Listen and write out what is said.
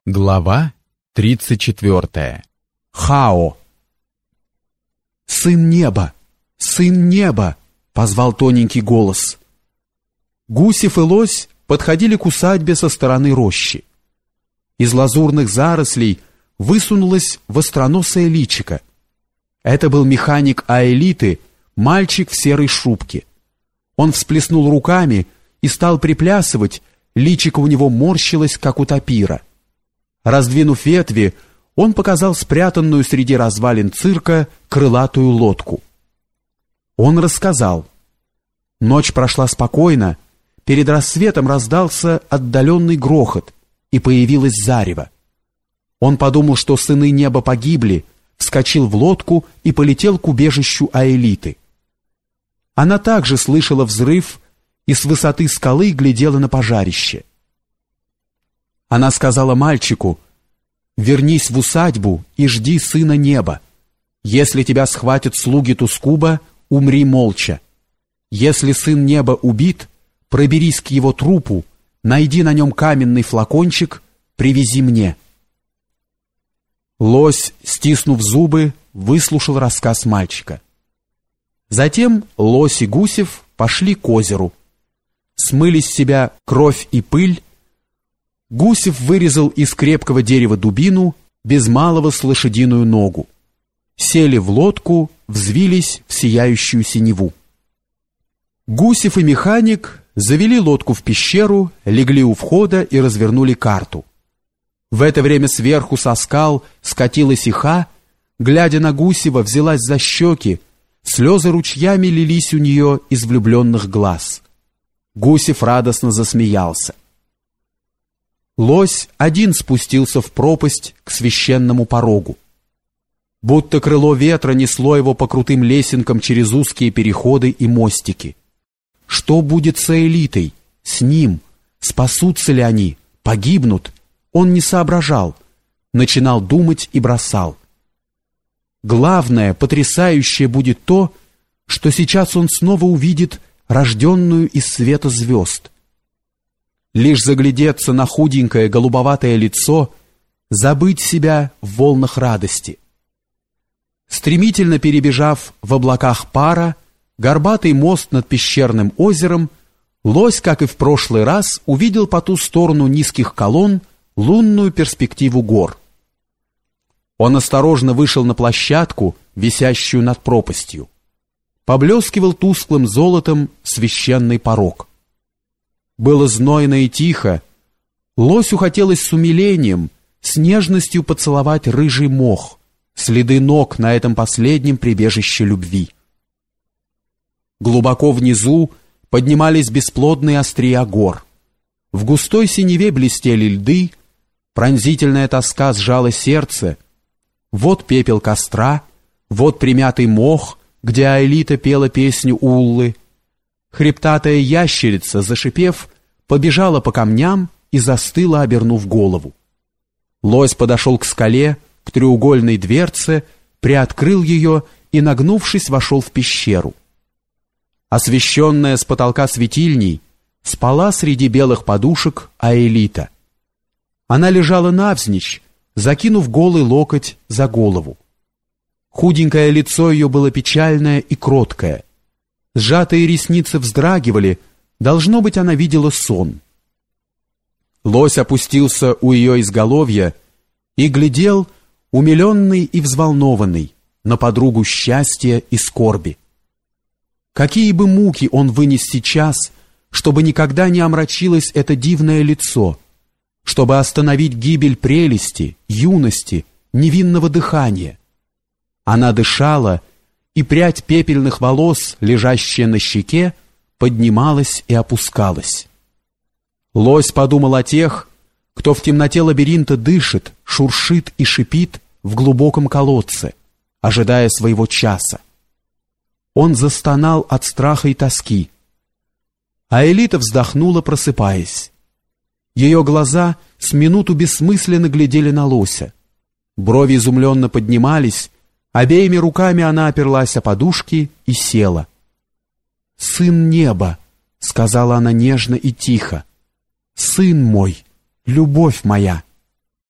Глава 34. Хао. «Сын неба! Сын неба!» — позвал тоненький голос. Гусев и лось подходили к усадьбе со стороны рощи. Из лазурных зарослей высунулось востроносое личико. Это был механик Аэлиты, мальчик в серой шубке. Он всплеснул руками и стал приплясывать, личико у него морщилось, как у тапира. Раздвинув ветви, он показал спрятанную среди развалин цирка крылатую лодку. Он рассказал. Ночь прошла спокойно, перед рассветом раздался отдаленный грохот, и появилось зарево. Он подумал, что сыны неба погибли, вскочил в лодку и полетел к убежищу Аэлиты. Она также слышала взрыв и с высоты скалы глядела на пожарище. Она сказала мальчику: «Вернись в усадьбу и жди сына неба. Если тебя схватят слуги Тускуба, умри молча. Если сын неба убит, проберись к его трупу, найди на нем каменный флакончик, привези мне». Лось, стиснув зубы, выслушал рассказ мальчика. Затем лось и Гусев пошли к озеру. Смыли с себя кровь и пыль. Гусев вырезал из крепкого дерева дубину, без малого с лошадиную ногу. Сели в лодку, взвились в сияющую синеву. Гусев и механик завели лодку в пещеру, легли у входа и развернули карту. В это время сверху со скал скатилась иха, глядя на Гусева, взялась за щеки, слезы ручьями лились у нее из влюбленных глаз. Гусев радостно засмеялся. Лось один спустился в пропасть к священному порогу. Будто крыло ветра несло его по крутым лесенкам через узкие переходы и мостики. Что будет с Аэлитой, с ним? Спасутся ли они? Погибнут? Он не соображал, начинал думать и бросал. Главное, потрясающее будет то, что сейчас он снова увидит рожденную из света звезд. Лишь заглядеться на худенькое голубоватое лицо, забыть себя в волнах радости. Стремительно перебежав в облаках пара, горбатый мост над пещерным озером, лось, как и в прошлый раз, увидел по ту сторону низких колонн лунную перспективу гор. Он осторожно вышел на площадку, висящую над пропастью. Поблескивал тусклым золотом священный порог. Было знойно и тихо. Лосю хотелось с умилением, с нежностью поцеловать рыжий мох, следы ног на этом последнем прибежище любви. Глубоко внизу поднимались бесплодные острия гор. В густой синеве блестели льды, пронзительная тоска сжала сердце. Вот пепел костра, вот примятый мох, где Аэлита пела песню Уллы. Хребтатая ящерица, зашипев, побежала по камням и застыла, обернув голову. Лось подошел к скале, к треугольной дверце, приоткрыл ее и, нагнувшись, вошел в пещеру. Освещенная с потолка светильней, спала среди белых подушек Аэлита. Она лежала навзничь, закинув голый локоть за голову. Худенькое лицо ее было печальное и кроткое. Сжатые ресницы вздрагивали, должно быть, она видела сон. Лось опустился у ее изголовья и глядел, умиленный и взволнованный, на подругу счастья и скорби. Какие бы муки он вынес сейчас, чтобы никогда не омрачилось это дивное лицо, чтобы остановить гибель прелести, юности, невинного дыхания. Она дышала, и прядь пепельных волос, лежащая на щеке, поднималась и опускалась. Лось подумал о тех, кто в темноте лабиринта дышит, шуршит и шипит в глубоком колодце, ожидая своего часа. Он застонал от страха и тоски. Аэлита вздохнула, просыпаясь. Ее глаза с минуту бессмысленно глядели на лося. Брови изумленно поднимались, обеими руками она оперлась о подушки и села. «Сын неба», — сказала она нежно и тихо, — «сын мой, любовь моя».